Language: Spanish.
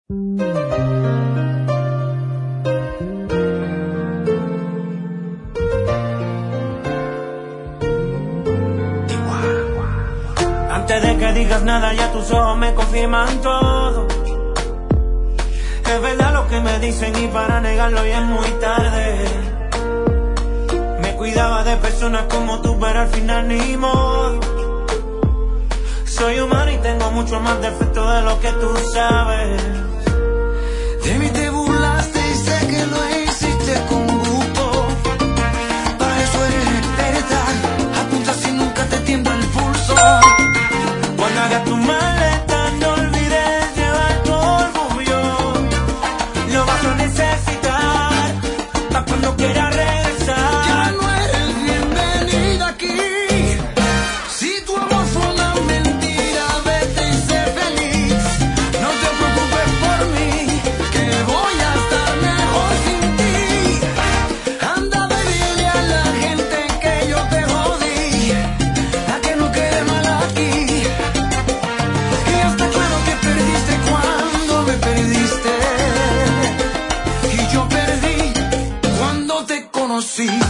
Antes de que digas nada, ya tus ojos me confirman todo. Es verdad lo que me dicen y para negarlo ya es muy tarde. Me cuidaba de personas como tú, pero al final ni modo. Soy humano y tengo mucho más defectos de lo que tú sabes. De mí te burlaste y sé que lo hiciste con gusto. Para eso eres experta, apuntas y nunca te tiembla el pulso. Cuando hagas tu maleta no olvides llevar tu orgullo. Lo vas a necesitar para cuando quieras regresar. Ya no eres bienvenida aquí. Si tu amor fue una mentira, vete y sé feliz. No te preocupes por mí, que voy a estar mejor sin ti. Anda a decirle a la gente que yo te jodí, a que no quede mal aquí. Y está claro que perdiste cuando me perdiste, y yo perdí cuando te conocí.